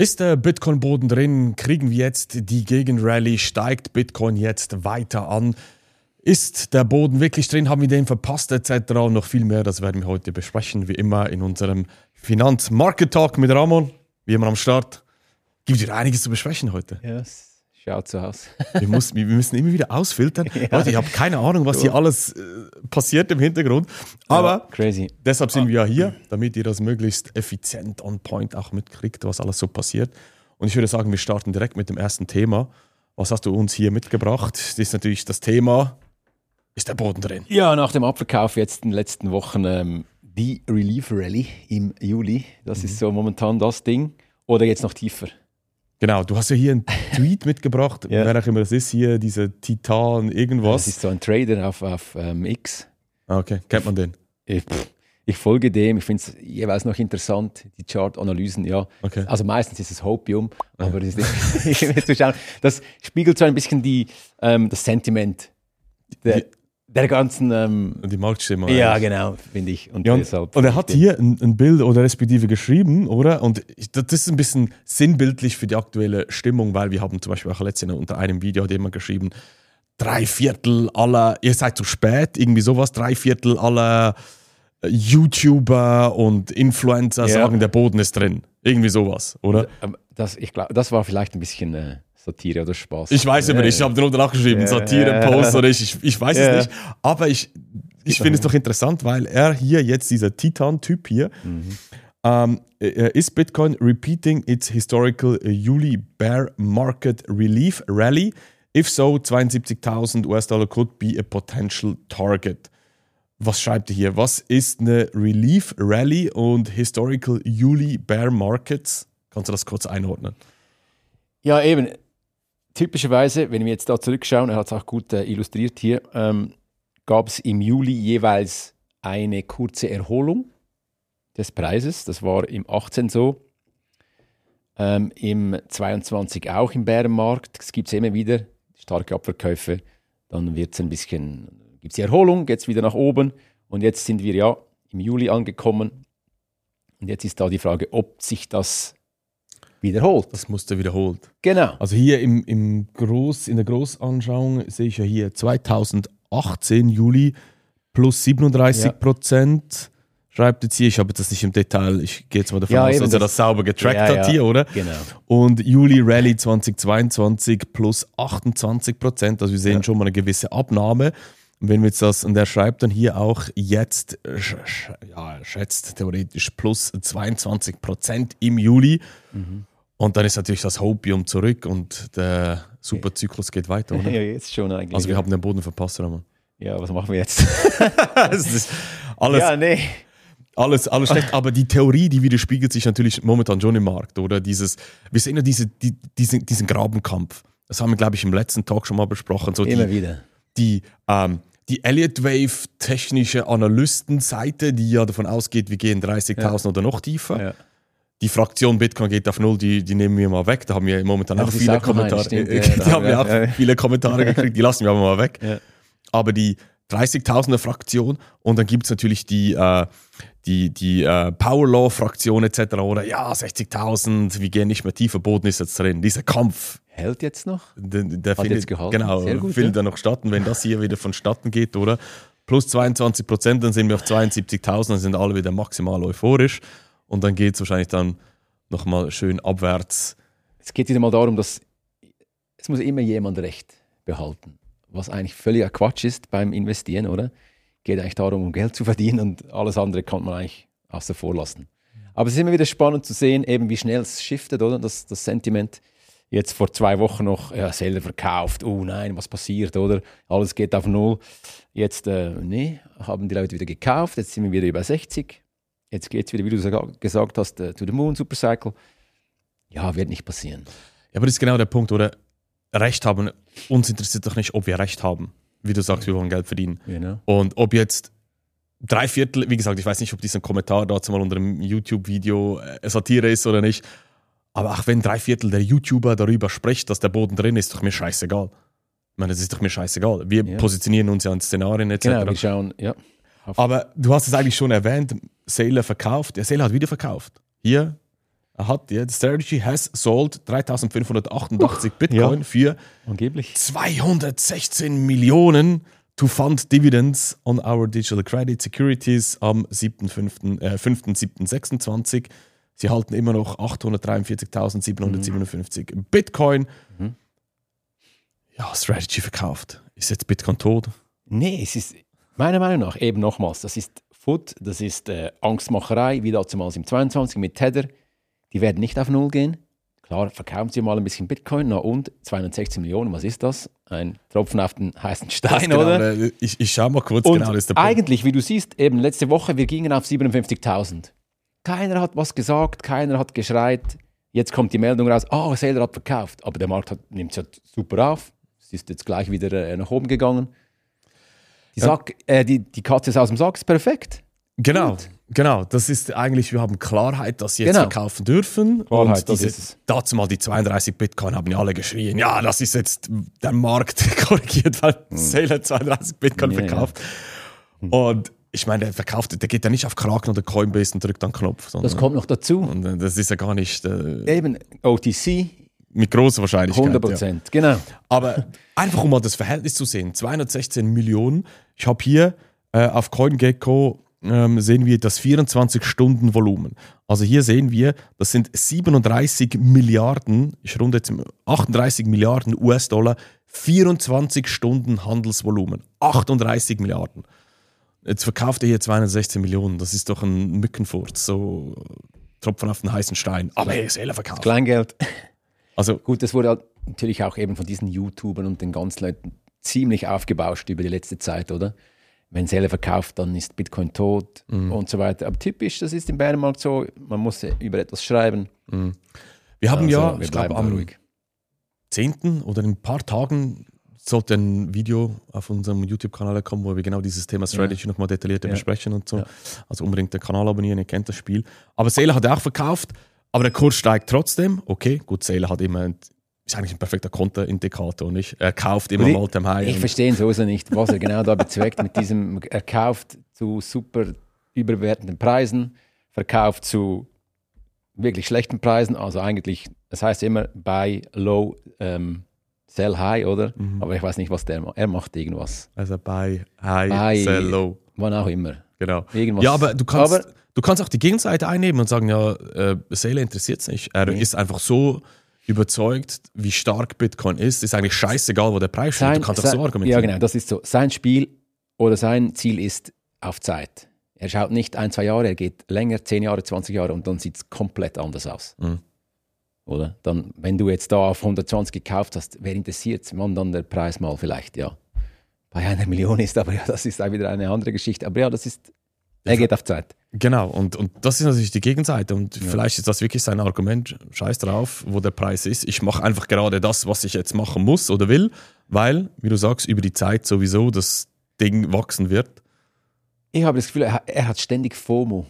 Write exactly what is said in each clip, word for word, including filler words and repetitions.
Ist der Bitcoin-Boden drin? Kriegen wir jetzt die Gegenrallye? Steigt Bitcoin jetzt weiter an? Ist der Boden wirklich drin? Haben wir den verpasst et cetera? Und noch viel mehr, das werden wir heute besprechen, wie immer in unserem Finanz-Market-Talk mit Ramon. Wie immer am Start. Gibt wieder einiges zu besprechen heute. Ja, es schaut so aus. wir, muss, wir müssen immer wieder ausfiltern. Ja. Leute, ich habe keine Ahnung, was hier alles äh, passiert im Hintergrund. Aber ja, crazy. Deshalb sind wir ja hier, damit ihr das möglichst effizient on point auch mitkriegt, was alles so passiert. Und ich würde sagen, wir starten direkt mit dem ersten Thema. Was hast du uns hier mitgebracht? Das ist natürlich das Thema, ist der Boden drin? Ja, nach dem Abverkauf jetzt in den letzten Wochen ähm, die Relief Rally im Juli. Das mhm. ist so momentan das Ding. Oder jetzt noch tiefer? Genau, du hast ja hier einen Tweet mitgebracht, ja. wer auch immer das ist, hier, diese Titan irgendwas. Das ist so ein Trader auf, auf ähm, X. Okay, kennt man den? Ich, ich folge dem, ich finde es jeweils noch interessant, die Chart-Analysen, ja. Okay. Also meistens ist es Hopium, aber das, ist, zu schauen, das spiegelt so ein bisschen die, ähm, das Sentiment der, die, der ganzen... Ähm, die Marktstimmung. Ja, eigentlich. Genau, finde ich. Und, ja, und, und er hat hier ein, ein Bild oder respektive geschrieben, oder? Und das ist ein bisschen sinnbildlich für die aktuelle Stimmung, weil wir haben zum Beispiel auch letztens unter einem Video hat jemand geschrieben, drei Viertel aller, ihr seid zu spät, irgendwie sowas, drei Viertel aller YouTuber und Influencer ja. sagen, der Boden ist drin. Irgendwie sowas, oder? Das, ich glaube, das war vielleicht ein bisschen... Äh Satire oder Spaß. Ich weiß immer ja, nicht, ich habe drunter nachgeschrieben, ja, Satire, Post oder ich, ich, ich weiß ja. es nicht. Aber ich, ich finde es doch interessant, weil er hier jetzt, dieser Titan-Typ hier, mhm. ähm, ist Bitcoin repeating its historical Juli Bear Market Relief Rally? If so, zweiundsiebzigtausend US-Dollar could be a potential target. Was schreibt er hier? Was ist eine Relief Rally und Historical Juli Bear Markets? Kannst du das kurz einordnen? Ja, eben. Typischerweise, wenn wir jetzt da zurückschauen, er hat es auch gut äh, illustriert hier, ähm, gab es im Juli jeweils eine kurze Erholung des Preises. Das war im achtzehn so, ähm, im zweiundzwanzig auch im Bärenmarkt. Es gibt es immer wieder starke Abverkäufe. Dann wird es ein bisschen, gibt es die Erholung, geht es wieder nach oben. Und jetzt sind wir ja im Juli angekommen. Und jetzt ist da die Frage, ob sich das wiederholt. Das musste wiederholt. Genau. Also hier im, im Groß, in der Großanschauung sehe ich ja hier zweitausendachtzehn Juli plus siebenunddreißig Prozent. Ja. Schreibt jetzt hier, ich habe das nicht im Detail, ich gehe jetzt mal davon ja, aus, dass das, er das sauber getrackt ja, hat ja. hier, oder? Genau. Und Juli Rally zweitausendzweiundzwanzig plus achtundzwanzig Prozent, also wir sehen ja. schon mal eine gewisse Abnahme. Und wenn wir jetzt das, und er schreibt dann hier auch jetzt, ja, schätzt theoretisch plus zweiundzwanzig Prozent im Juli. Mhm. Und dann ist natürlich das Hopium zurück und der Superzyklus geht weiter, oder? Ja, jetzt schon eigentlich. Also wir haben den Boden verpasst, Ramon. Ja, was machen wir jetzt? Das ist alles, ja, nee. alles, alles schlecht. Aber die Theorie, die widerspiegelt sich natürlich momentan schon im Markt, oder? Dieses, wir sehen ja diese, die, diesen, diesen Grabenkampf. Das haben wir, glaube ich, im letzten Talk schon mal besprochen. So Immer die, wieder. Die, ähm, die Elliott Wave technische Analystenseite, die ja davon ausgeht, wir gehen dreißigtausend ja. oder noch tiefer. Ja. Die Fraktion Bitcoin geht auf null, die, die nehmen wir mal weg. Da haben wir momentan ja, auch viele auch Kommentare. Stimmt, ja, da haben wir auch ja. viele Kommentare gekriegt, die lassen wir aber mal weg. Ja. Aber die dreißigtausender Fraktion und dann gibt es natürlich die, äh, die, die äh, Power Law Fraktion et cetera. Oder ja, sechzigtausend, wir gehen nicht mehr tiefer, Boden ist jetzt drin. Dieser Kampf. Hält jetzt noch? Der, der Hat findet, jetzt gehalten. Genau, Sehr gut, findet ja. er noch statt. Und wenn das hier wieder vonstatten geht, oder? Plus zweiundzwanzig Prozent, dann sind wir auf zweiundsiebzigtausend, dann sind alle wieder maximal euphorisch. Und dann geht es wahrscheinlich dann nochmal schön abwärts. Es geht wieder mal darum, dass es muss immer jemand Recht behalten. Was eigentlich völliger Quatsch ist beim Investieren, oder? Geht eigentlich darum, um Geld zu verdienen und alles andere kann man eigentlich außer vor lassen. Aber es ist immer wieder spannend zu sehen, eben wie schnell es shiftet, oder? Das, das Sentiment. Jetzt vor zwei Wochen noch, ja, Seller verkauft, oh nein, was passiert, oder? Alles geht auf Null. Jetzt, äh, nee, haben die Leute wieder gekauft, jetzt sind wir wieder über sechzig. Jetzt geht es wieder, wie du gesagt hast, uh, to the moon, Supercycle. Ja, wird nicht passieren. Ja, aber das ist genau der Punkt, oder? Recht haben, uns interessiert doch nicht, ob wir Recht haben. Wie du sagst, wir wollen Geld verdienen. Genau. Und ob jetzt drei Viertel, wie gesagt, ich weiß nicht, ob dieser Kommentar dazu mal unter einem YouTube-Video äh, Satire ist oder nicht, aber auch wenn drei Viertel der YouTuber darüber spricht, dass der Boden drin ist, ist doch mir scheißegal. Ich meine, das ist doch mir scheißegal. Wir ja. positionieren uns ja in Szenarien et cetera. Genau, wir schauen, ja. Aber du hast es eigentlich schon erwähnt, Saylor verkauft. Der Saylor hat wieder verkauft. Hier Er hat, ja, the strategy has sold dreitausendfünfhundertachtundachtzig Bitcoin ja. für angeblich zweihundertsechzehn Millionen to fund dividends on our digital credit securities am siebten siebten sechsundzwanzig. Sie halten immer noch achthundertdreiundvierzigtausendsiebenhundertsiebenundfünfzig mhm. Bitcoin. Mhm. Ja, Strategy verkauft. Ist jetzt Bitcoin tot? Nee, es ist meiner Meinung nach eben nochmals, das ist F U D, das ist äh, Angstmacherei, wie damals im zweiundzwanzig mit Tether. Die werden nicht auf Null gehen. Klar, verkaufen sie mal ein bisschen Bitcoin, na und zweihundertsechzehn Millionen, was ist das? Ein Tropfen auf den heißen Stein, genau, oder? Ich, ich schaue mal kurz, und genau, das ist der Punkt. Eigentlich, wie du siehst, eben letzte Woche, wir gingen auf siebenundfünfzigtausend. Keiner hat was gesagt, keiner hat geschreit. Jetzt kommt die Meldung raus, oh, Saylor hat verkauft. Aber der Markt hat, nimmt es ja super auf. Es ist jetzt gleich wieder äh, nach oben gegangen. Die, ja. Sack, äh, die, die Katze ist aus dem Sack, ist perfekt. Genau, Gut. genau. Das ist eigentlich, wir haben Klarheit, dass sie jetzt genau. verkaufen dürfen. Klarheit, und diese, das ist dazu mal die zweiunddreißig Bitcoin haben ja alle geschrien, ja, das ist jetzt der Markt korrigiert, weil hm. Saylor zweiunddreißig Bitcoin ja, verkauft. Ja. Und ich meine, der verkauft, der geht ja nicht auf Kraken oder Coinbase und drückt dann Knopf. Sondern, das kommt noch dazu. Und das ist ja gar nicht... Äh, Eben, O T C... Mit großer Wahrscheinlichkeit. hundert Prozent, ja. Genau. Aber einfach um mal das Verhältnis zu sehen, zweihundertsechzehn Millionen. Ich habe hier äh, auf CoinGecko ähm, sehen wir das vierundzwanzig-Stunden-Volumen. Also hier sehen wir, das sind siebenunddreißig Milliarden, ich runde jetzt achtunddreißig Milliarden U S-Dollar, vierundzwanzig Stunden Handelsvolumen. achtunddreißig Milliarden. Jetzt verkauft er hier zweihundertsechzehn Millionen. Das ist doch ein Mückenfurz, so Tropfen auf den heißen Stein. Aber er ist selber verkauft. Kleingeld. Also, gut, das wurde halt natürlich auch eben von diesen YouTubern und den ganzen Leuten ziemlich aufgebauscht über die letzte Zeit, oder? Wenn Seller verkauft, dann ist Bitcoin tot mm. und so weiter. Aber typisch, das ist im Bärenmarkt so, man muss über etwas schreiben. Mm. Wir haben also, ja, wir ich glaube, am ruhig. zehnten oder in ein paar Tagen sollte ein Video auf unserem YouTube-Kanal kommen, wo wir genau dieses Thema Strategy ja. nochmal detaillierter ja. besprechen und so. Ja. Also unbedingt den Kanal abonnieren, ihr kennt das Spiel. Aber Seller hat auch verkauft. Aber der Kurs steigt trotzdem. Okay, gut, Saylor hat immer, ist eigentlich ein perfekter Konterindikator, nicht? Er kauft immer mal dem High. Ich verstehe ihn sowieso nicht, was er genau da bezweckt mit diesem, er kauft zu super überbewertenden Preisen, verkauft zu wirklich schlechten Preisen, also eigentlich, das heißt immer buy low, ähm, sell high, oder? Mhm. Aber ich weiß nicht, was der macht. Er macht irgendwas. Also buy high, buy, sell low. Wann auch immer. Genau. Irgendwas. Ja, aber du kannst... Aber, Du kannst auch die Gegenseite einnehmen und sagen, ja, äh, Saylor interessiert es nicht. Er nee. ist einfach so überzeugt, wie stark Bitcoin ist. Ist eigentlich scheißegal, wo der Preis steht. Du kannst auch so argumentieren. Ja, genau, das ist so. Sein Spiel oder sein Ziel ist auf Zeit. Er schaut nicht ein, zwei Jahre, er geht länger, zehn Jahre, zwanzig Jahre und dann sieht es komplett anders aus. Mhm. Oder? Dann, wenn du jetzt da auf hundertzwanzig gekauft hast, wer interessiert es, wann dann der Preis mal vielleicht, ja, bei einer Million ist, aber ja, das ist auch wieder eine andere Geschichte. Aber ja, das ist, er geht auf Zeit. Genau, und, und das ist natürlich die Gegenseite. Und ja. vielleicht ist das wirklich sein Argument, scheiß drauf, wo der Preis ist. Ich mache einfach gerade das, was ich jetzt machen muss oder will, weil, wie du sagst, über die Zeit sowieso das Ding wachsen wird. Ich habe das Gefühl, er, er hat ständig FOMO.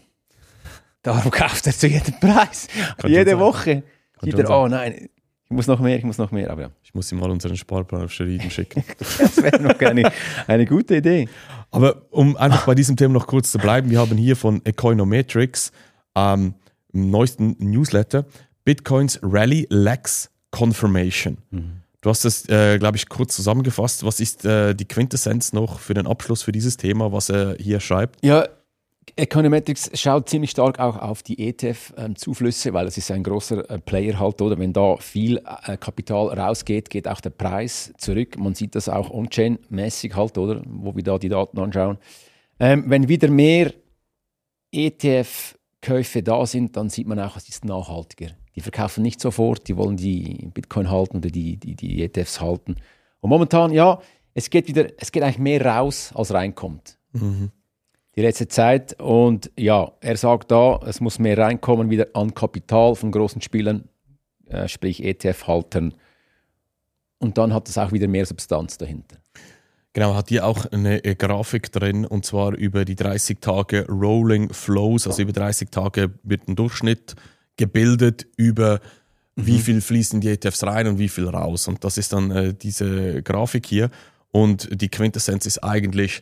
Darum kauft er zu jedem Preis. Kann Jede Woche. Jeder, oh nein, ich muss noch mehr, ich muss noch mehr. Aber ja. Ich muss ihm mal unseren Sparplan auf Scheriden schicken. Das wäre noch eine, eine gute Idee. Aber um einfach bei diesem Thema noch kurz zu bleiben, wir haben hier von Econometrics ähm, im neuesten Newsletter Bitcoins Rally Lacks Confirmation. Mhm. Du hast das, äh, glaube ich, kurz zusammengefasst. Was ist äh, die Quintessenz noch für den Abschluss für dieses Thema, was er hier schreibt? Ja, Econometrics schaut ziemlich stark auch auf die E T F-Zuflüsse, weil es ist ein großer äh, Player halt, oder? Wenn da viel äh, Kapital rausgeht, geht auch der Preis zurück. Man sieht das auch on-chain-mäßig halt, oder? Wo wir da die Daten anschauen. Ähm, wenn wieder mehr E T F-Käufe da sind, dann sieht man auch, es ist nachhaltiger. Die verkaufen nicht sofort, die wollen die Bitcoin halten oder die, die, die E T Fs halten. Und momentan, ja, es geht wieder, es geht eigentlich mehr raus, als reinkommt. Mhm. Die letzte Zeit. Und ja, er sagt da, es muss mehr reinkommen wieder an Kapital von großen Spielern, äh, sprich E T F-Haltern. Und dann hat es auch wieder mehr Substanz dahinter. Genau, hat hier auch eine Grafik drin, und zwar über die dreißig Tage Rolling Flows, also über dreißig Tage wird ein Durchschnitt gebildet über mhm. wie viel fließen die E T Fs rein und wie viel raus. Und das ist dann äh, diese Grafik hier. Und die Quintessenz ist eigentlich,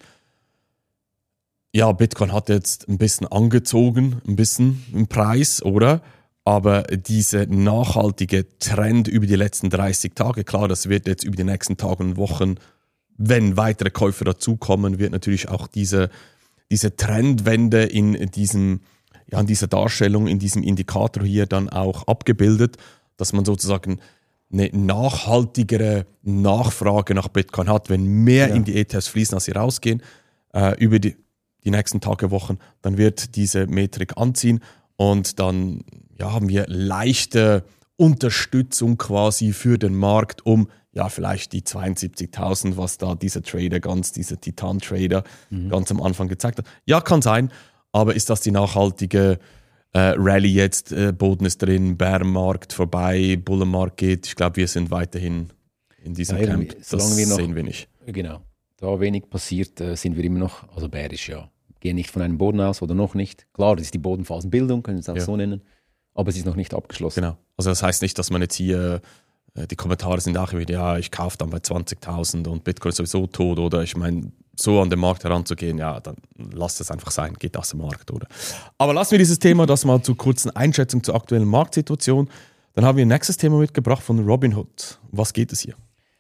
ja, Bitcoin hat jetzt ein bisschen angezogen, ein bisschen im Preis, oder? Aber dieser nachhaltige Trend über die letzten dreißig Tage, klar, das wird jetzt über die nächsten Tage und Wochen, wenn weitere Käufer dazukommen, wird natürlich auch diese, diese Trendwende in diesem, ja, in dieser Darstellung, in diesem Indikator hier dann auch abgebildet, dass man sozusagen eine nachhaltigere Nachfrage nach Bitcoin hat. Wenn mehr ja. in die E T Fs fließen, als sie rausgehen, äh, über die, die nächsten Tage, Wochen, dann wird diese Metrik anziehen und dann ja, haben wir leichte Unterstützung quasi für den Markt, um ja vielleicht die zweiundsiebzigtausend, was da dieser Trader, ganz dieser Titan-Trader mhm. ganz am Anfang gezeigt hat. Ja, kann sein, aber ist das die nachhaltige äh, Rallye jetzt? Äh, Boden ist drin, Bärenmarkt vorbei, Bullenmarkt geht. Ich glaube, wir sind weiterhin in diesem ja, Camp. Das wir noch, sehen wir nicht. Genau. Da wenig passiert, äh, sind wir immer noch, also bärisch, ja. Gehen nicht von einem Boden aus oder noch nicht. Klar, das ist die Bodenphasenbildung, können wir es auch ja. so nennen. Aber es ist noch nicht abgeschlossen. Genau. Also das heißt nicht, dass man jetzt hier, äh, die Kommentare sind auch wieder, ja, ich kaufe dann bei zwanzigtausend und Bitcoin ist sowieso tot, oder ich meine, so an den Markt heranzugehen, ja, dann lasst es einfach sein, geht aus dem Markt, oder? Aber lassen wir dieses Thema, das mal zur kurzen Einschätzung zur aktuellen Marktsituation. Dann haben wir ein nächstes Thema mitgebracht von Robinhood. Was geht es hier?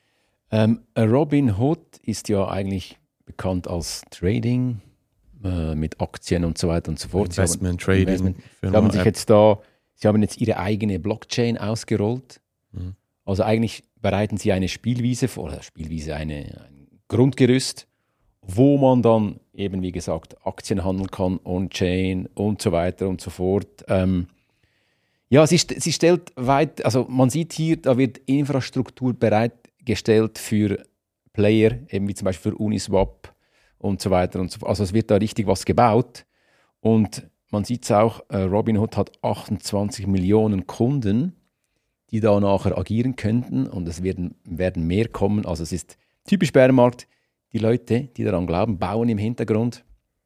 Ähm, Robinhood ist ja eigentlich bekannt als Trading äh, mit Aktien und so weiter und so fort. Investment, Trading. Investment. Sie haben sich jetzt da Sie haben jetzt ihre eigene Blockchain ausgerollt. Mhm. Also eigentlich bereiten sie eine Spielwiese vor, oder Spielwiese, eine, ein Grundgerüst, wo man dann eben, wie gesagt, Aktien handeln kann, On-Chain und so weiter und so fort. Ähm, ja, sie, sie stellt weit, also man sieht hier, da wird Infrastruktur bereitgestellt für Player, eben wie zum Beispiel für Uniswap und so weiter und so fort. Also es wird da richtig was gebaut und man sieht es auch, äh, Robinhood hat achtundzwanzig Millionen Kunden, die da nachher agieren könnten und es werden, werden mehr kommen. Also es ist typisch Bärenmarkt. Die Leute, die daran glauben, bauen im Hintergrund.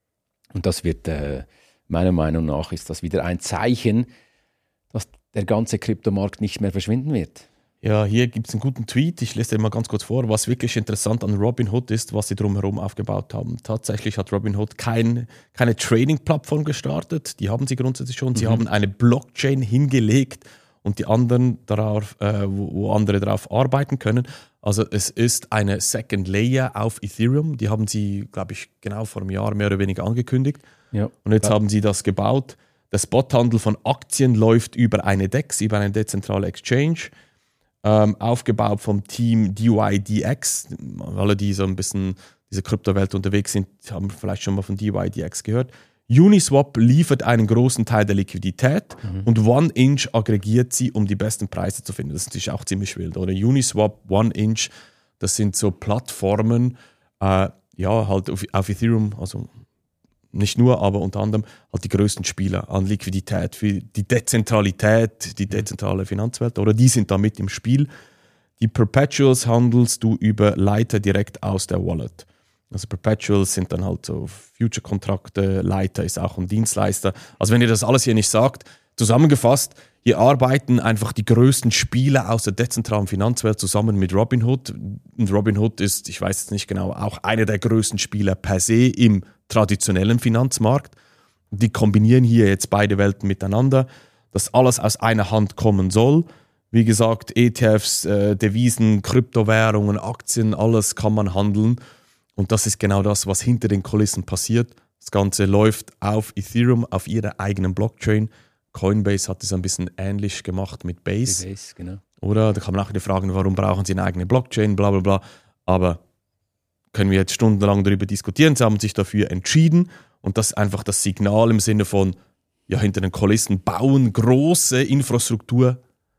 Und das wird, äh, meiner Meinung nach, ist das wieder ein Zeichen, dass der ganze Kryptomarkt nicht mehr verschwinden wird. Ja, hier gibt es einen guten Tweet, ich lese dir mal ganz kurz vor. Was wirklich interessant an Robinhood ist, was sie drumherum aufgebaut haben. Tatsächlich hat Robinhood kein, keine Trading-Plattform gestartet, die haben sie grundsätzlich schon. Sie mhm. haben eine Blockchain hingelegt und die anderen darauf, äh, wo, wo andere darauf arbeiten können. Also es ist eine Second Layer auf Ethereum, die haben sie, glaube ich, genau vor einem Jahr mehr oder weniger angekündigt. Ja. Und jetzt ja. haben sie das gebaut. Der Spothandel von Aktien läuft über eine D E X, über eine dezentrale Exchange. Ähm, aufgebaut vom Team D Y D X. Alle, die so ein bisschen diese Kryptowelt unterwegs sind, haben vielleicht schon mal von D Y D X gehört. Uniswap liefert einen großen Teil der Liquidität mhm. und OneInch aggregiert sie, um die besten Preise zu finden. Das ist natürlich auch ziemlich wild, oder? Uniswap, OneInch, das sind so Plattformen, äh, ja, halt auf, auf Ethereum, also nicht nur, aber unter anderem halt die größten Spieler an Liquidität für die Dezentralität, die dezentrale Finanzwelt, oder die sind da mit im Spiel. Die Perpetuals handelst du über Leiter direkt aus der Wallet. Also Perpetuals sind dann halt so Future-Kontrakte, Leiter ist auch ein Dienstleister. Also wenn ihr das alles hier nicht sagt, zusammengefasst, hier arbeiten einfach die größten Spieler aus der dezentralen Finanzwelt zusammen mit Robinhood. Und Robinhood ist, ich weiß jetzt nicht genau, auch einer der größten Spieler per se im traditionellen Finanzmarkt. Die kombinieren hier jetzt beide Welten miteinander, dass alles aus einer Hand kommen soll. Wie gesagt, E T Fs, äh, Devisen, Kryptowährungen, Aktien, alles kann man handeln. Und das ist genau das, was hinter den Kulissen passiert. Das Ganze läuft auf Ethereum, auf ihrer eigenen Blockchain. Coinbase hat es ein bisschen ähnlich gemacht mit Base. Base, genau. Oder? Da kann man auch wieder fragen, warum brauchen sie eine eigene Blockchain, bla bla bla. Aber können wir jetzt stundenlang darüber diskutieren. Sie haben sich dafür entschieden. Und das ist einfach das Signal im Sinne von, ja, hinter den Kulissen bauen große Infrastruktur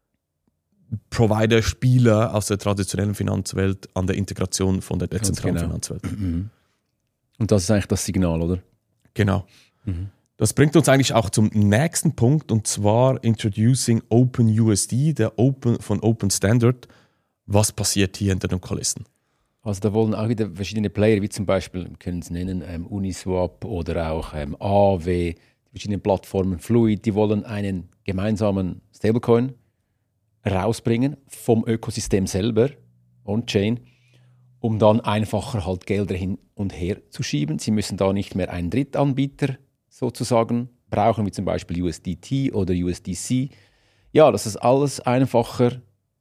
Provider, Spieler aus der traditionellen Finanzwelt an der Integration von der dezentralen genau. Finanzwelt. Mhm. Und das ist eigentlich das Signal, oder? Genau. Mhm. Das bringt uns eigentlich auch zum nächsten Punkt, und zwar Introducing OpenUSD, der Open von Open Standard. Was passiert hier hinter den Kulissen? Also da wollen auch wieder verschiedene Player, wie zum Beispiel, wir können es nennen, ähm, Uniswap oder auch ähm, A W, die verschiedenen Plattformen, Fluid, die wollen einen gemeinsamen Stablecoin rausbringen vom Ökosystem selber, On-Chain, um dann einfacher halt Gelder hin und her zu schieben. Sie müssen da nicht mehr einen Drittanbieter sozusagen brauchen, wie zum Beispiel U S D T oder U S D C. Ja, dass es alles einfacher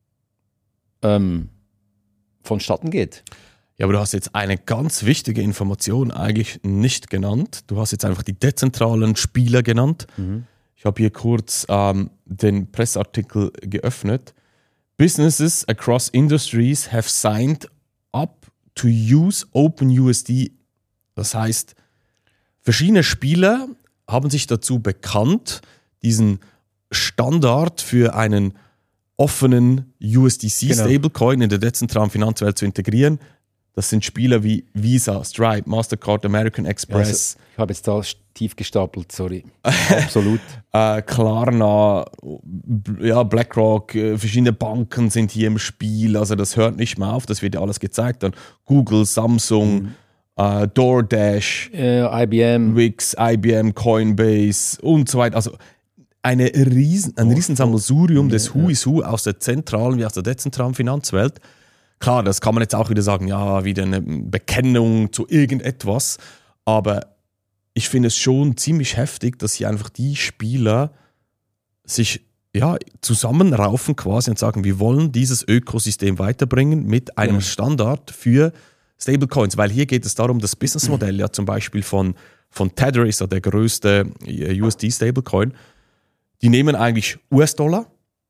ähm, vonstatten geht. Ja, aber du hast jetzt eine ganz wichtige Information eigentlich nicht genannt. Du hast jetzt einfach die dezentralen Spieler genannt. Mhm. Ich habe hier kurz ähm, den Presseartikel geöffnet. Businesses across industries have signed up to use OpenUSD. Das heißt, verschiedene Spieler haben sich dazu bekannt, diesen Standard für einen offenen U S D C-Stablecoin genau. in der dezentralen Finanzwelt zu integrieren. Das sind Spieler wie Visa, Stripe, Mastercard, American Express. Also, ich habe jetzt da tief gestapelt, sorry. Absolut. äh, Klarna, ja, BlackRock, äh, verschiedene Banken sind hier im Spiel. Also das hört nicht mehr auf, das wird ja alles gezeigt. Dann Google, Samsung, mhm. äh, DoorDash, äh, I B M, Wix, I B M, Coinbase und so weiter. Also eine riesen, ein oh, Riesensammelsurium oh, des ja, Who is Who aus der zentralen wie aus der dezentralen Finanzwelt. Klar, das kann man jetzt auch wieder sagen, ja, wieder eine Bekennung zu irgendetwas, aber ich finde es schon ziemlich heftig, dass hier einfach die Spieler sich ja, zusammenraufen quasi und sagen, wir wollen dieses Ökosystem weiterbringen mit einem ja. Standard für Stablecoins, weil hier geht es darum, das Businessmodell ja zum Beispiel von, von Tether ist ja der größte U S D-Stablecoin, die nehmen eigentlich U S-Dollar.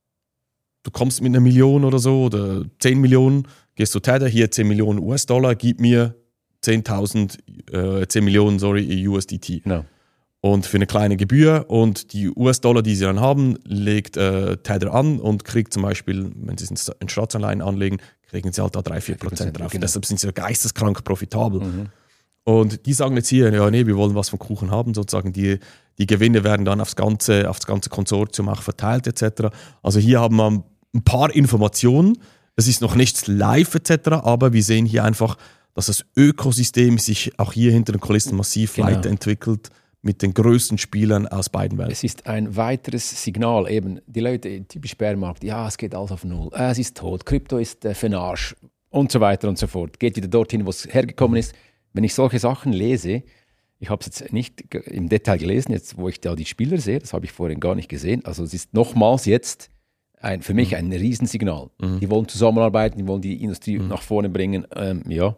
Du kommst mit einer Million oder so oder zehn Millionen, gehst zu Tether, hier zehn Millionen U S-Dollar, gib mir zehntausend, äh, zehn Millionen, sorry, U S D T. No. Und für eine kleine Gebühr und die U S-Dollar, die sie dann haben, legt äh, Tether an und kriegt zum Beispiel, wenn sie es in Staatsanleihen anlegen, kriegen sie halt da drei bis vier Prozent drauf. Genau. Deshalb sind sie geisteskrank profitabel. Mhm. Und die sagen jetzt hier, ja nee, wir wollen was vom Kuchen haben, sozusagen die, die Gewinne werden dann aufs ganze, aufs ganze Konsortium auch verteilt et cetera. Also hier haben wir ein paar Informationen, es ist noch nichts live et cetera, aber wir sehen hier einfach, dass das Ökosystem sich auch hier hinter den Kulissen massiv genau. weiterentwickelt mit den größten Spielern aus beiden Welten. Es ist ein weiteres Signal, eben die Leute, typisch Bärmarkt, ja, es geht alles auf Null, äh, es ist tot, Krypto ist äh, für den Arsch und so weiter und so fort. Geht wieder dorthin, wo es hergekommen ist. Wenn ich solche Sachen lese, ich habe es jetzt nicht im Detail gelesen, jetzt wo ich da die Spieler sehe, das habe ich vorhin gar nicht gesehen, also es ist nochmals jetzt ein, für mich mhm. ein Riesensignal. Mhm. Die wollen zusammenarbeiten, die wollen die Industrie mhm. nach vorne bringen, ähm, ja.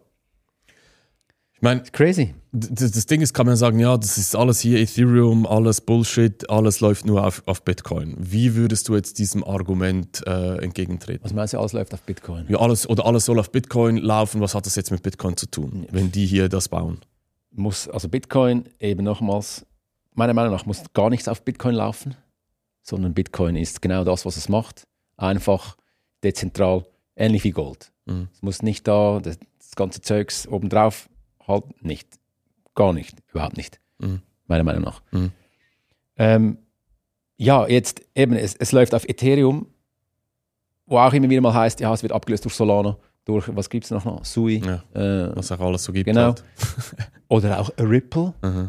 Ich meine, crazy. Das, das Ding ist, kann man sagen, ja, das ist alles hier Ethereum, alles Bullshit, alles läuft nur auf, auf Bitcoin. Wie würdest du jetzt diesem Argument äh, entgegentreten? Was meinst du, alles läuft auf Bitcoin? Ja, alles, oder alles soll auf Bitcoin laufen. Was hat das jetzt mit Bitcoin zu tun, ja. wenn die hier das bauen? Muss, also Bitcoin, eben nochmals, meiner Meinung nach muss gar nichts auf Bitcoin laufen, sondern Bitcoin ist genau das, was es macht. Einfach, dezentral, ähnlich wie Gold. Mhm. Es muss nicht da, das, das ganze Zeugs obendrauf, halt nicht. Gar nicht. Überhaupt nicht. Mhm. Meiner Meinung nach. Mhm. Ähm, ja, jetzt eben, es, es läuft auf Ethereum, wo auch immer wieder mal heißt, ja, es wird abgelöst durch Solana, durch, was gibt es noch? noch? Sui. Ja, äh, was auch alles so gibt. Genau. Halt. Oder auch Ripple. Mhm.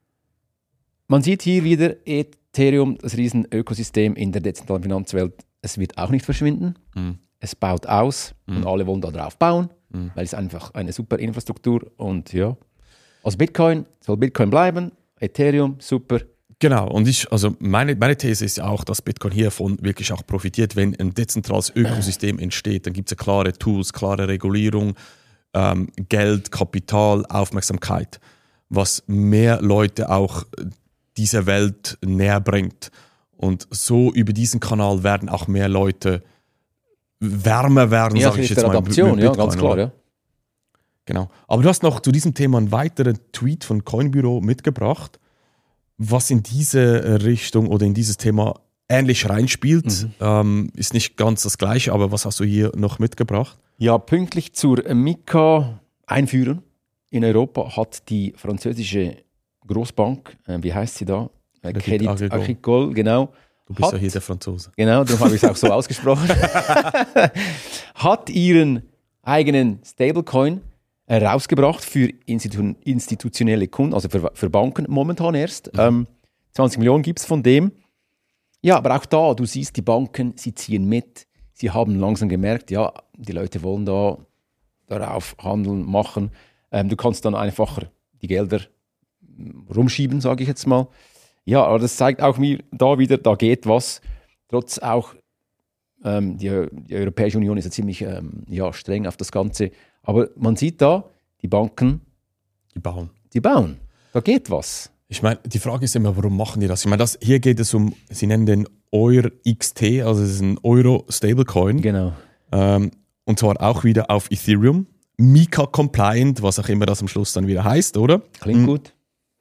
Man sieht hier wieder Ethereum, das Riesen-Ökosystem in der dezentralen Finanzwelt, es wird auch nicht verschwinden. Mhm. Es baut aus mhm. und alle wollen da drauf bauen. Mhm. Weil es einfach eine super Infrastruktur und ja. Also Bitcoin soll Bitcoin bleiben, Ethereum, super. Genau, und ich, also meine, meine These ist ja auch, dass Bitcoin hiervon wirklich auch profitiert, wenn ein dezentrales Ökosystem entsteht. Dann gibt es ja klare Tools, klare Regulierung, ähm, Geld, Kapital, Aufmerksamkeit, was mehr Leute auch dieser Welt näher bringt. Und so über diesen Kanal werden auch mehr Leute wärmer werden, ja, sage ich jetzt mal. Adaption, ja, ganz klar, ja. Genau. Aber du hast noch zu diesem Thema einen weiteren Tweet von Coinbüro mitgebracht, was in diese Richtung oder in dieses Thema ähnlich reinspielt. Mhm. Ähm, ist nicht ganz das Gleiche, aber was hast du hier noch mitgebracht? Ja, pünktlich zur Mika-Einführung in Europa hat die französische Großbank, äh, wie heißt sie da? Äh, Credit Agricole. Agricole, genau. Du bist hat, ja hier der Franzose. Genau, darum habe ich es auch so ausgesprochen. Hat ihren eigenen Stablecoin rausgebracht für Institu- institutionelle Kunden, also für, für Banken momentan erst. Mhm. Ähm, zwanzig Millionen gibt es von dem. Ja, aber auch da, du siehst, die Banken, sie ziehen mit. Sie haben langsam gemerkt, ja, die Leute wollen da darauf handeln, machen. Ähm, du kannst dann einfacher die Gelder rumschieben, sage ich jetzt mal. Ja, aber das zeigt auch mir da wieder, da geht was. Trotz auch, ähm, die, die Europäische Union ist ja ziemlich ähm, ja, streng auf das Ganze. Aber man sieht da, die Banken, Die bauen. die bauen. Da geht was. Ich meine, die Frage ist immer, warum machen die das? Ich meine, das, hier geht es um, sie nennen den Euro X T, also es ist ein Euro-Stablecoin. Genau. Ähm, und zwar auch wieder auf Ethereum. Mika-compliant, was auch immer das am Schluss dann wieder heißt, oder? Klingt Mhm. gut.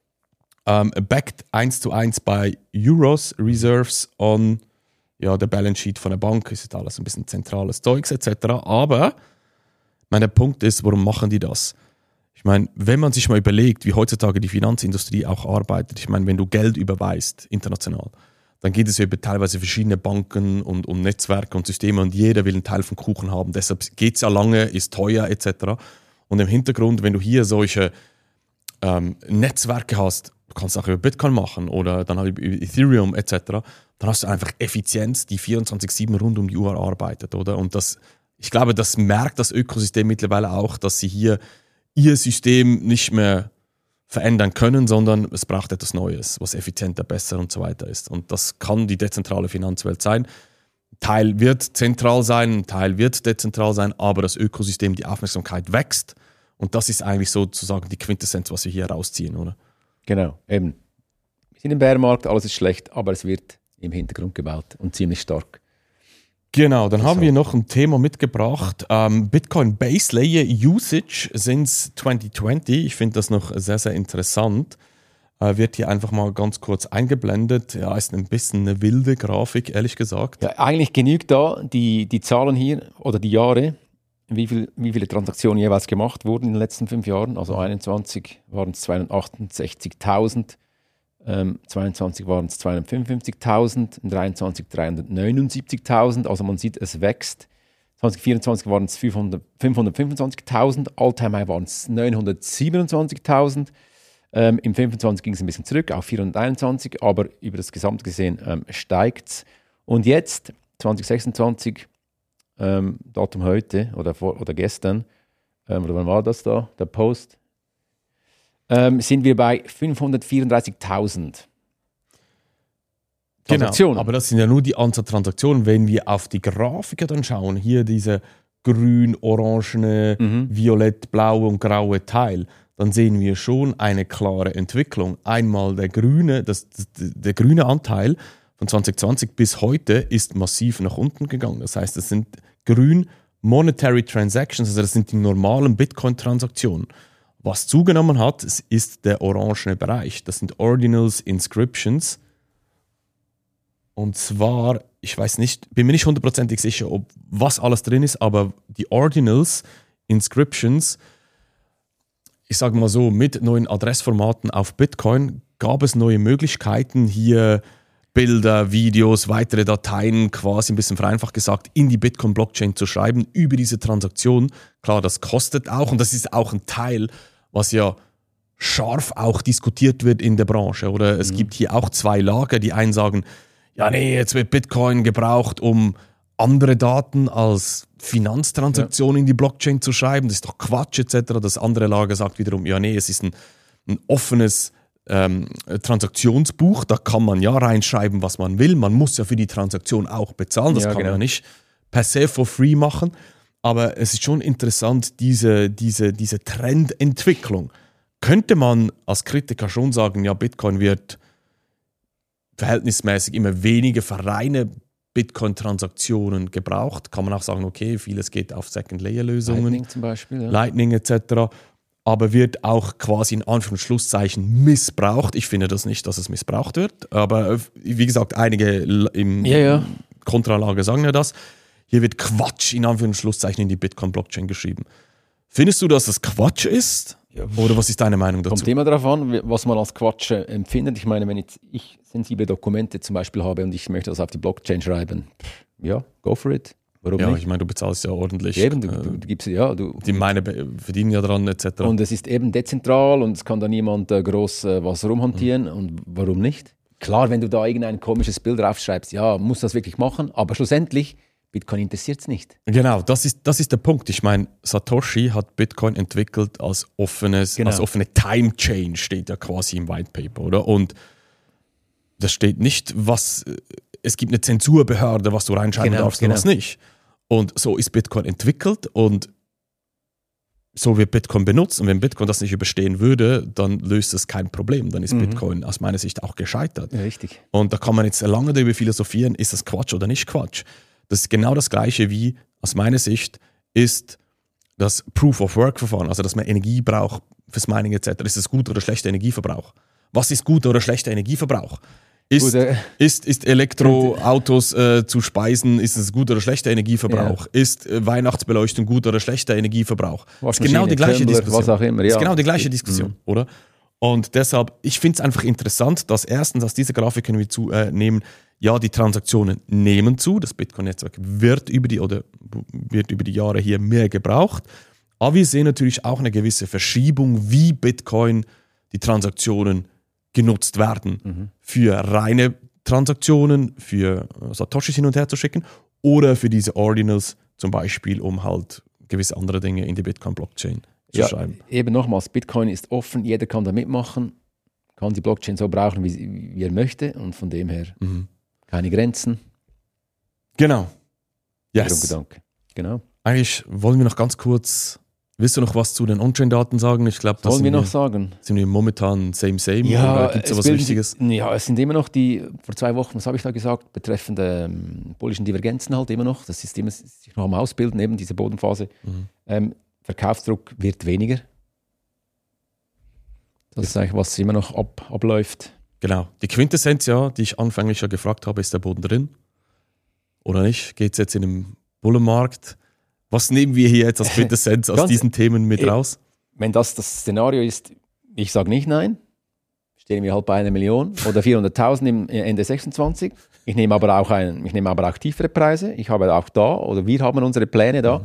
Um, backed eins zu eins bei Euros Reserves on ja, der Balance Sheet von der Bank. Ist jetzt alles ein bisschen zentrales Zeugs et cetera. Aber mein, der Punkt ist, warum machen die das? Ich meine, wenn man sich mal überlegt, wie heutzutage die Finanzindustrie auch arbeitet, ich meine, wenn du Geld überweist, international, dann geht es ja über teilweise verschiedene Banken und um Netzwerke und Systeme und jeder will einen Teil vom Kuchen haben. Deshalb geht es ja lange, ist teuer et cetera. Und im Hintergrund, wenn du hier solche ähm, Netzwerke hast, du kannst auch über Bitcoin machen oder dann über Ethereum et cetera, dann hast du einfach Effizienz, die vierundzwanzig sieben rund um die Uhr arbeitet, oder? Und das, ich glaube, das merkt das Ökosystem mittlerweile auch, dass sie hier ihr System nicht mehr verändern können, sondern es braucht etwas Neues, was effizienter, besser und so weiter ist. Und das kann die dezentrale Finanzwelt sein. Ein Teil wird zentral sein, ein Teil wird dezentral sein, aber das Ökosystem, die Aufmerksamkeit wächst. Und das ist eigentlich sozusagen die Quintessenz, was wir hier rausziehen, oder? Genau, eben. Wir sind im Bärenmarkt, alles ist schlecht, aber es wird im Hintergrund gebaut und ziemlich stark. Genau, dann Das haben auch. wir noch ein Thema mitgebracht. Ähm, Bitcoin Base Layer Usage since twenty twenty. Ich finde das noch sehr, sehr interessant. Äh, wird hier einfach mal ganz kurz eingeblendet. Ja, ist ein bisschen eine wilde Grafik, ehrlich gesagt. Ja, eigentlich genügt da die, die Zahlen hier oder die Jahre, wie, viel, wie viele Transaktionen jeweils gemacht wurden in den letzten fünf Jahren. Also einundzwanzig waren es zweihundertachtundsechzigtausend, ähm, zweiundzwanzig waren es zweihundertfünfundfünfzigtausend, dreiundzwanzig dreihundertneunundsiebzigtausend. Also man sieht, es wächst. zwanzig vierundzwanzig waren es fünfhundertfünfundzwanzigtausend, All-Time-High waren es neunhundertsiebenundzwanzigtausend. Ähm, Im fünfundzwanzig ging es ein bisschen zurück auf vierhunderteinundzwanzig, aber über das Gesamt gesehen ähm, steigt es. Und jetzt, zwanzig sechsundzwanzig, ähm, Datum heute oder, vor, oder gestern, ähm, oder wann war das da, der Post, ähm, sind wir bei fünfhundertvierunddreißigtausend Transaktionen. Genau, aber das sind ja nur die Anzahl Transaktionen. Wenn wir auf die Grafiker dann schauen, hier diese grün, orangene, Mhm. violett, blaue und graue Teil, dann sehen wir schon eine klare Entwicklung. Einmal der grüne, das, das, der grüne Anteil von zwanzig zwanzig bis heute ist massiv nach unten gegangen. Das heißt, es sind grün Monetary Transactions, also das sind die normalen Bitcoin-Transaktionen. Was zugenommen hat, ist der orangene Bereich. Das sind Ordinals, Inscriptions. Und zwar, ich weiß nicht, bin mir nicht hundertprozentig sicher, ob was alles drin ist, aber die Ordinals, Inscriptions, ich sage mal so, mit neuen Adressformaten auf Bitcoin gab es neue Möglichkeiten, hier Bilder, Videos, weitere Dateien quasi ein bisschen vereinfacht gesagt in die Bitcoin-Blockchain zu schreiben über diese Transaktion. Klar, das kostet auch und das ist auch ein Teil, was ja scharf auch diskutiert wird in der Branche. Oder es mhm. gibt hier auch zwei Lager, die einen sagen, ja nee, jetzt wird Bitcoin gebraucht, um andere Daten als Finanztransaktionen ja. in die Blockchain zu schreiben. Das ist doch Quatsch et cetera. Das andere Lager sagt wiederum, ja nee, es ist ein, ein offenes ähm, Transaktionsbuch, da kann man ja reinschreiben, was man will. Man muss ja für die Transaktion auch bezahlen, das ja, kann genau. man ja nicht per se for free machen. Aber es ist schon interessant, diese, diese, diese Trendentwicklung. Könnte man als Kritiker schon sagen, ja, Bitcoin wird verhältnismäßig immer weniger für reine Bitcoin-Transaktionen gebraucht. Kann man auch sagen, okay, vieles geht auf Second-Layer-Lösungen. Lightning zum Beispiel. Ja. Lightning et cetera. Aber wird auch quasi in Anführungs- und Schlusszeichen missbraucht. Ich finde das nicht, dass es missbraucht wird. Aber wie gesagt, einige im ja, ja. Kontralager sagen ja das. Hier wird Quatsch in Anführungs- und Schlusszeichen in die Bitcoin-Blockchain geschrieben. Findest du, dass das Quatsch ist? Ja. Oder was ist deine Meinung dazu? Kommt immer darauf an, was man als Quatsch empfindet. Ich meine, wenn jetzt ich sensible Dokumente zum Beispiel habe und ich möchte das auf die Blockchain schreiben, ja, go for it. Warum ja, nicht? ich meine, du bezahlst ja ordentlich. Eben, du, du, du gibst, ja, du, die meine verdienen ja dran et cetera. Und es ist eben dezentral und es kann da niemand äh, groß äh, was rumhantieren. Mhm. Und warum nicht? Klar, wenn du da irgendein komisches Bild draufschreibst, ja, muss das wirklich machen, aber schlussendlich, Bitcoin interessiert es nicht. Genau, das ist, das ist der Punkt. Ich meine, Satoshi hat Bitcoin entwickelt als offenes, genau. als offene Time Chain, steht ja quasi im White Paper, oder? Und das steht nicht, was, es gibt eine Zensurbehörde, was du reinschreiben Genau, darfst genau. und was nicht. Und so ist Bitcoin entwickelt und so wird Bitcoin benutzt. Und wenn Bitcoin das nicht überstehen würde, dann löst es kein Problem. Dann ist Mhm. Bitcoin aus meiner Sicht auch gescheitert. Ja, richtig. Und da kann man jetzt lange darüber philosophieren, ist das Quatsch oder nicht Quatsch. Das ist genau das Gleiche wie, aus meiner Sicht, ist das Proof-of-Work-Verfahren, also dass man Energie braucht fürs Mining et cetera. Ist es guter oder schlechter Energieverbrauch? Was ist guter oder schlechter Energieverbrauch? Ist, Gut, äh, ist, ist Elektroautos äh, zu speisen, ist es guter oder schlechter Energieverbrauch? Ja. Ist äh, Weihnachtsbeleuchtung guter oder schlechter Energieverbrauch? Das ist Waschmaschine, genau die gleiche Tumbler, Diskussion. was auch immer, Das ist ja. genau die gleiche Diskussion, oder? Und deshalb, ich finde es einfach interessant, dass erstens aus dieser Grafik können wir zu, äh, nehmen, ja, die Transaktionen nehmen zu, das Bitcoin-Netzwerk wird über die oder wird über die Jahre hier mehr gebraucht, aber wir sehen natürlich auch eine gewisse Verschiebung, wie Bitcoin die Transaktionen genutzt werden. Mhm. Für reine Transaktionen, für Satoshis hin und her zu schicken oder für diese Ordinals zum Beispiel, um halt gewisse andere Dinge in die Bitcoin-Blockchain zu Ja, schreiben. eben nochmals, Bitcoin ist offen, jeder kann da mitmachen, kann die Blockchain so brauchen, wie, wie er möchte und von dem her Mhm. keine Grenzen. Genau. Yes. Yes. Gedanke. Genau. Eigentlich wollen wir noch ganz kurz, willst du noch was zu den On-Chain-Daten sagen? Ich glaube, das Wollen sind wir noch sagen? sind wir momentan same, same. Ja, oder gibt es es was bilden Wichtiges? sich- Ja, es sind immer noch die, vor zwei Wochen, was habe ich da gesagt, betreffend ähm, bullischen Divergenzen halt immer noch. Das ist immer sich noch am Ausbilden, eben diese Bodenphase. Mhm. Ähm, Verkaufsdruck wird weniger. Das ist eigentlich, was immer noch ab, abläuft. Genau. Die Quintessenz, ja, die ich anfänglich ja gefragt habe, ist der Boden drin? Oder nicht? Geht es jetzt in einem Bullenmarkt? Was nehmen wir hier jetzt als Quintessenz aus Ganz- diesen Themen mit eh, raus? Wenn das das Szenario ist, ich sage nicht nein, stehen wir halt bei einer Million oder vierhunderttausend im Ende sechsundzwanzig. Ich nehme aber auch einen, ich nehme aber auch tiefere Preise. Ich habe auch da, oder wir haben unsere Pläne da. Mhm.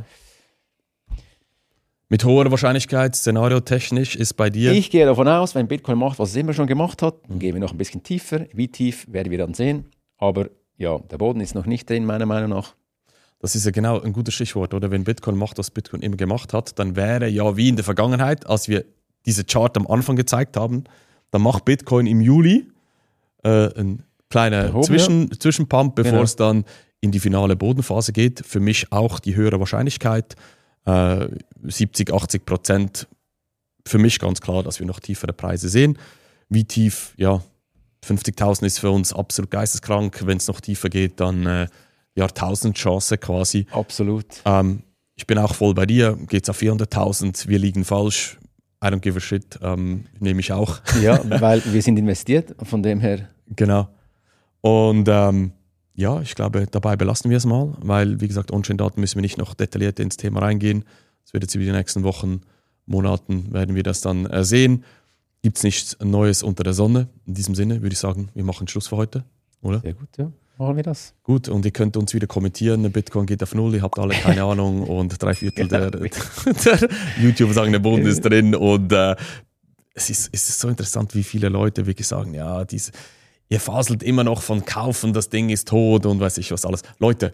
Mit hoher Wahrscheinlichkeit, szenariotechnisch, ist bei dir. Ich gehe davon aus, wenn Bitcoin macht, was es immer schon gemacht hat, dann gehen wir noch ein bisschen tiefer. Wie tief werden wir dann sehen. Aber ja, der Boden ist noch nicht drin, meiner Meinung nach. Das ist ja genau ein gutes Stichwort, oder? Wenn Bitcoin macht, was Bitcoin immer gemacht hat, dann wäre ja wie in der Vergangenheit, als wir diese Chart am Anfang gezeigt haben, dann macht Bitcoin im Juli äh, ein kleiner Oben, Zwischen, Zwischenpump, bevor Genau. es dann in die finale Bodenphase geht. Für mich auch die höhere Wahrscheinlichkeit, äh, siebzig, achtzig Prozent. Für mich ganz klar, dass wir noch tiefere Preise sehen. Wie tief, ja, fünfzigtausend ist für uns absolut geisteskrank. Wenn es noch tiefer geht, dann äh, Jahrtausendchance quasi. Absolut. Ähm, ich bin auch voll bei dir. Geht es auf vierhunderttausend? Wir liegen falsch. I don't give a shit. Ähm, nehme ich auch. Ja, weil wir sind investiert, von dem her. Genau. Und ähm, ja, ich glaube, dabei belassen wir es mal, weil, wie gesagt, On-Chain-Daten müssen wir nicht noch detailliert ins Thema reingehen. Das wird jetzt über die nächsten Wochen, Monaten, werden wir das dann äh, sehen. Gibt es nichts Neues unter der Sonne. In diesem Sinne würde ich sagen, wir machen Schluss für heute, oder? Sehr gut, ja. Machen wir das. Gut, und ihr könnt uns wieder kommentieren, Bitcoin geht auf Null, ihr habt alle keine Ahnung und drei Viertel der, der YouTuber sagen, der Boden ist drin und äh, es, ist, es ist so interessant, wie viele Leute wirklich sagen, ja, diese, ihr faselt immer noch von kaufen, das Ding ist tot und weiß ich was alles. Leute,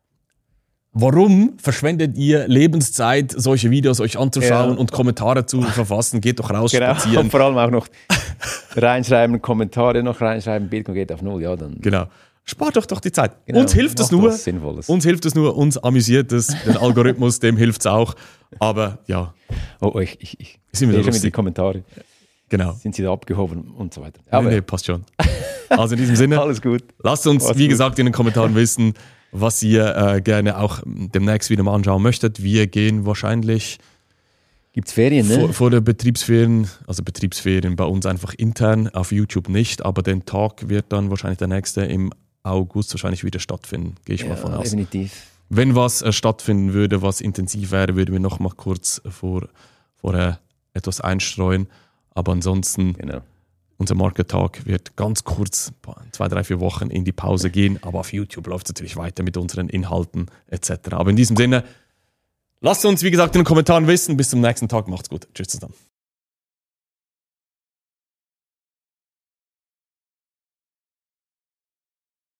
warum verschwendet ihr Lebenszeit, solche Videos euch anzuschauen Ja. und Kommentare zu verfassen? Geht doch raus, spazieren. Und vor allem auch noch reinschreiben, Kommentare noch reinschreiben, Bitcoin geht auf Null, ja, dann. Genau. Spart doch doch die Zeit. Genau, Uns hilft es macht nur. was Sinnvolles. Uns hilft es nur, uns amüsiert es, den Algorithmus, dem hilft es auch. Aber ja, Oh, ich, ich, ich Sind wieder sehe schon lustig. die Kommentare. genau. Sind sie da abgehoben und so weiter. Nee, Aber nee, passt schon. Also in diesem Sinne, alles gut. lasst uns, Alles wie gut. gesagt, in den Kommentaren wissen, was ihr äh, gerne auch demnächst wieder mal anschauen möchtet. Wir gehen wahrscheinlich Gibt es Ferien, ne? vor, vor der Betriebsferien, also Betriebsferien bei uns einfach intern, auf YouTube nicht, aber den Talk wird dann wahrscheinlich der nächste im August wahrscheinlich wieder stattfinden, gehe ich mal von Ja, aus. definitiv. Wenn was äh, stattfinden würde, was intensiv wäre, würden wir noch mal kurz vor, vorher etwas einstreuen. Aber ansonsten, Genau. unser Market Talk wird ganz kurz, zwei, drei, vier Wochen in die Pause gehen. Aber auf YouTube läuft es natürlich weiter mit unseren Inhalten et cetera. Aber in diesem Sinne, lasst uns, wie gesagt, in den Kommentaren wissen. Bis zum nächsten Tag. Macht's gut. Tschüss zusammen.